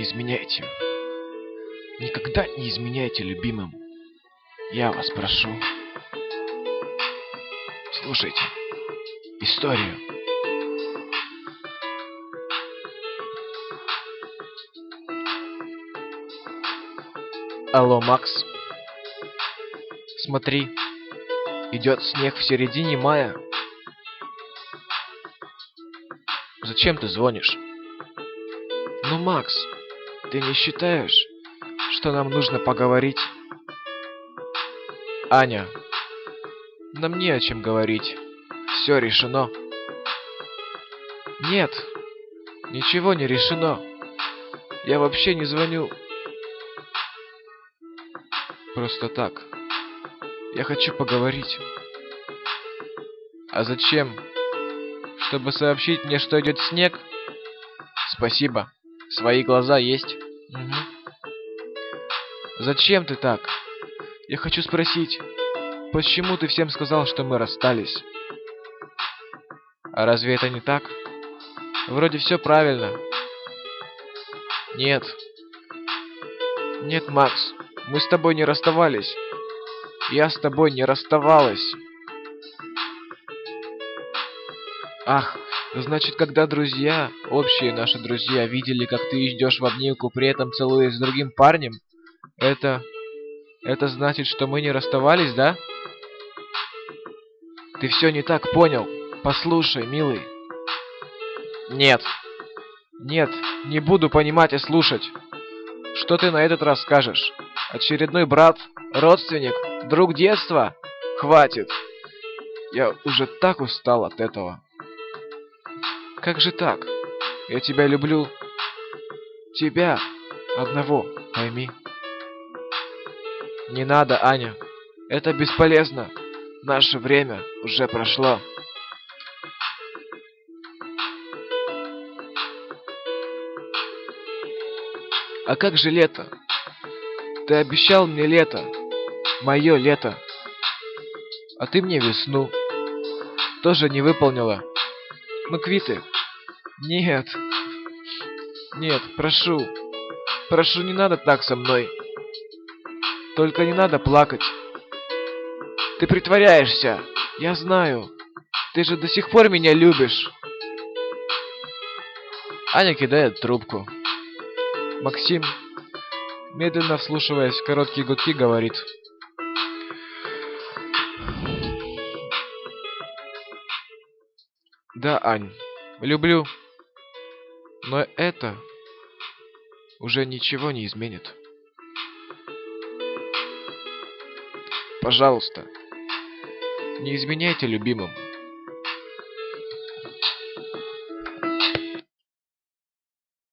не изменяйте. Никогда не изменяйте любимым. Я вас прошу. Слушайте историю. Алло, Макс. Смотри, идет снег в середине мая. Зачем ты звонишь? Ну, Макс, ты не считаешь, что нам нужно поговорить? Аня, нам не о чем говорить. Все решено. Нет, ничего не решено. Я вообще не звоню. Просто так. Я хочу поговорить. А зачем? Чтобы сообщить мне, что идет снег? Спасибо. Свои глаза есть. Угу. Зачем ты так? Я хочу спросить, почему ты всем сказал, что мы расстались? А разве это не так? Вроде все правильно. Нет. Нет, Макс, мы с тобой не расставались. Я с тобой не расставалась. Ах, значит, когда друзья, общие наши друзья, видели, как ты идешь в обнимку, при этом целуясь с другим парнем, это значит, что мы не расставались, да? Ты все не так понял. Послушай, милый. Нет. Нет, не буду понимать и слушать. Что ты на этот раз скажешь? Очередной брат? Родственник? Друг детства? Хватит. Я уже так устал от этого. Как же так? Я тебя люблю. Тебя одного, пойми. Не надо, Аня. Это бесполезно. Наше время уже прошло. А как же лето? Ты обещал мне лето. Мое лето. А ты мне весну. Тоже не выполнила. Мы квиты. Нет. Нет, прошу. Прошу, не надо так со мной. Только не надо плакать. Ты притворяешься. Я знаю. Ты же до сих пор меня любишь. Аня кидает трубку. Максим, медленно вслушиваясь в короткие гудки, говорит: да, Ань, люблю. Но это уже ничего не изменит. Пожалуйста, не изменяйте любимым.